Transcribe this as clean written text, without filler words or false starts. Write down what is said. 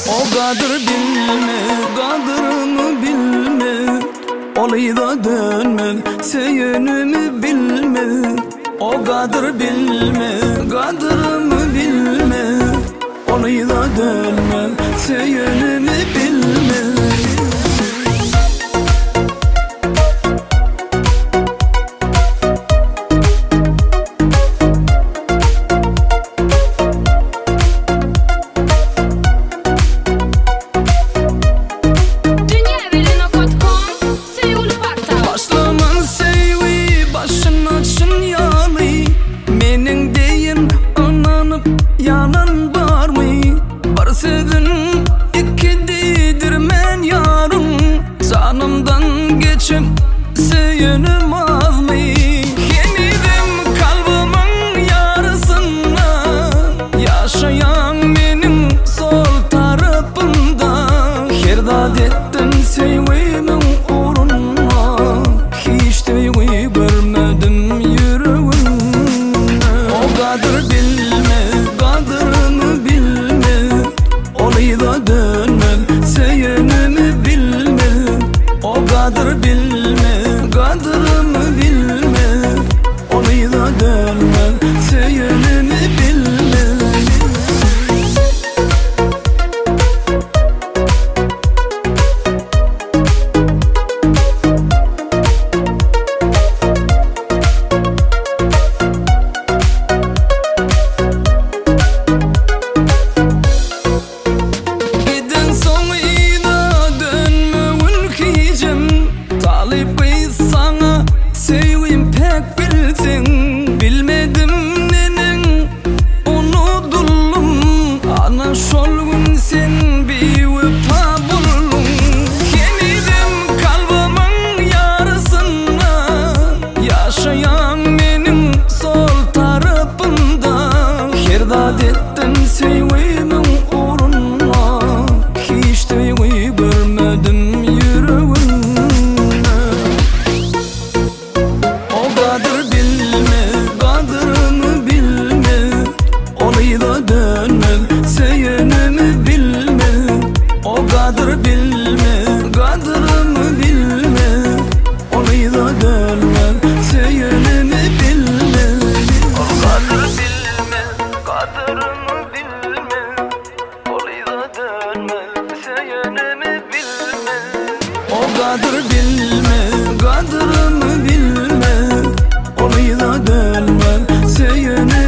O kadır bilme, kadırını bilme, olayı da dönme, seyönümü bilme. O kadır bilme, kadırımı bilme, olayı da dönme, seyönümü bilme. Yanan var mı? Var sevin ikidir men yarım. Sanımdan geçim seyönüm az mı? Yenidim kalbimin yarısına, yaşayan benim sol tarafımda. Herdad ettin sevgimin uğruna, hiç teygi görmedim yüreğimde. O kadır bilme, kadırını bilme, olayı da dönmem, seyönümü bilme. O kadır bilme, kadırımı bilme, olayı da dönmem, seyönümü bilme. Sana sevgim pek bilsin, bilmedim nenen unutuldum. Ana şol gün sen bir vefa buldun. Yenidim kalbimin yarısına, yaşayan benim sol tarafımda. Herdad ettin sevgimin uğruna, hiç teygi görmedim yüreğimde. Seyönümü bilme, o kadır bilme, kadırımı bilme, olayı da dönmem, seyönümü bilme. O kadır bilme, kadırımı bilme, olayı da dönmem, seyönümü bilme. O kadır bilme, kadırımı bilme, olayı da dönmem, seyönümü